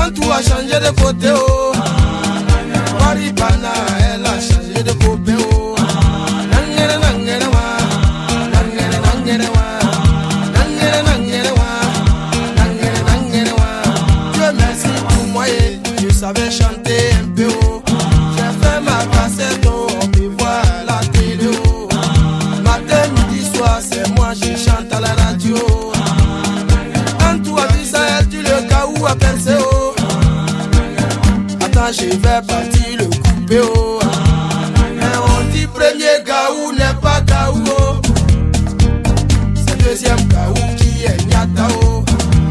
Quand tout a changé de côté, oh. Waribana, elle a changé de copain, oh. Nangere, nangere, wa. Nangere, nangere, wa. Nangere, nangere, wa. Nangere, nangere, wa. Dieu merci pour moi, je savais chanter un peu, oh. J'ai fait ma cassette, oh. On me voit à la télé, oh. Matin, midi, soir, c'est moi, je chante à la radio. Quand tout a vu ça, elle dit le cas où a percé, oh. Attends, je vais partir le couper, oh. Mais on dit premier gaou n'est pas gaou, oh. C'est deuxième gaou qui est nyata, oh.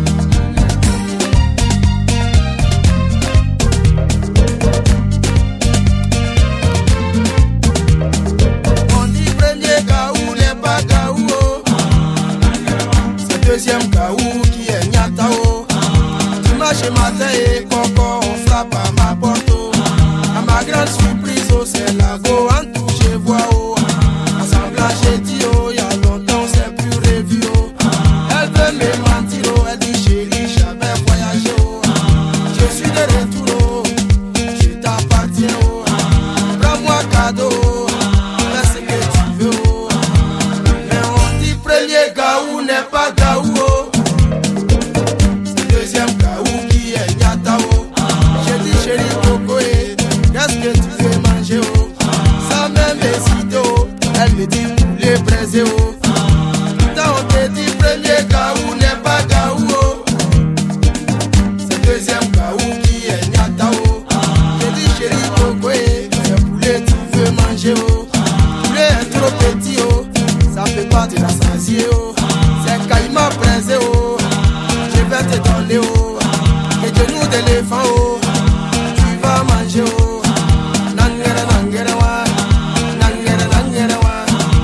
On dit premier gaou n'est pas gaou, oh. C'est deuxième gaou qui est nyata, oh. Dimanche matin et coco, on frappe à ma porte, oh. À ma grande surprise, oh, c'est la go en tout, je vois, oh. Ensemble, j'ai dit, oh, y'a longtemps, c'est plus revu, oh. Elle veut me mentir, oh, elle dit, chérie, j'avais voyagé, oh. Je suis de retour, oh. Je t'appartiens, oh. Prends-moi cadeau, oh. Fais ce que tu veux, oh. Mais on dit, premier gaou n'est pas gaou, oh. C'est deuxième gaou qui est nyata, oh. J'ai dit, chérie, coco, eh, qu'est-ce que tu veux manger, oh? Sans même hésiter, oh. Elle me dit poulet braisé, oh. Quand on te dit premier gaou n'est pas gaou, oh. C'est deuxième gaou qui est nyata, oh. J'ai dit chérie coco, eh, c'est poulet tu veux manger, oh. Poulet est trop petit, oh. Ça fait pas de la sasier, oh. C'est caïman braisé, oh. Je vais te donner, oh. Et genoux d'éléphant, oh. Tu vas manger, oh. Nangere, nangere, wa. Nangere, nangere, wa.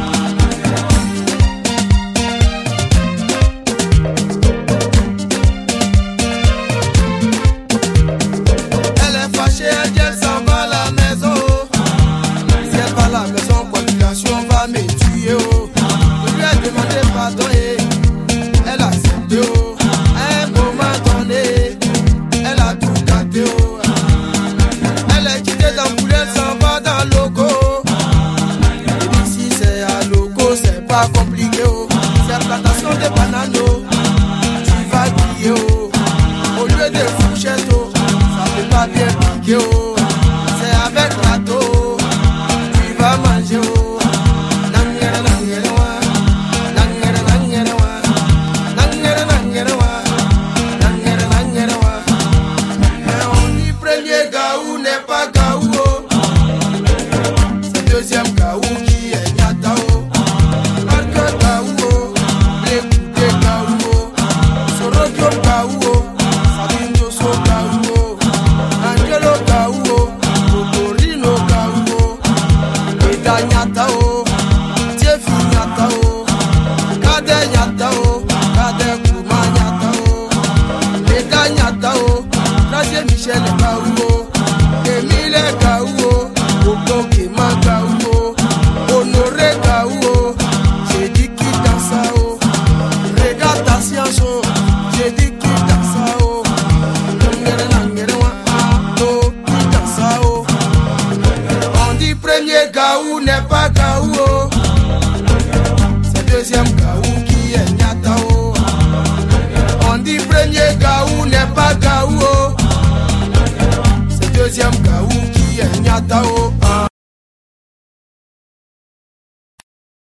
Elle est fâchée, elle dit elle s'en va à la maison, oh. Si elle va à la maison, complication va me tuer, oh. Je lui ai demandé pardon et elle a accepté, oh. À un moment donné, elle a tout gâté, oh. Elle est quittée dans poulet, elle s'en va dans le logo. Et ici c'est à logo, c'est pas compliqué, oh. C'est plantation de bananes, oh. Tu vas griller, oh. Au lieu de fourchette, oh. Ça fait pas bien piquer, oh. C'est avec râteau, oh. Tu vas manger, oh. Nangere, nangere, wa. Nangere, nangere, wa. Nangere, nangere, wa. Nangere, nangere, wa. Mais on dit premier gaou n'est pas gaou, oh. C'est deuxième gaou qui est nyata, oh. Marque gaou, oh. L'écoute gaou, oh. Sorokyo gaou, oh. Sabino so gaou, oh. Angelo gaou, oh. Kokorino gaou, oh. Eda nyata, oh. Tiefi nyata, oh. Kade nyata, oh. Kade kuma nyata, oh. Eda nyata, oh. Trace Michel gaou, oh. Emile gaou, oh. Koko Kema gaou, oh. Honoré gaou, oh. J'ai dit qui danse, oh. Regarde ta science, oh. J'ai dit qui danse, oh. Nangere, nangere, wa, ah, oh. Qui danse, oh. On dit premier gaou n'est pas gaou, oh. C'est deuxième gaou qui est nyata, oh. On dit premier gaou n'est pas gaou, oh. C'est deuxième gaou qui est nyata, oh.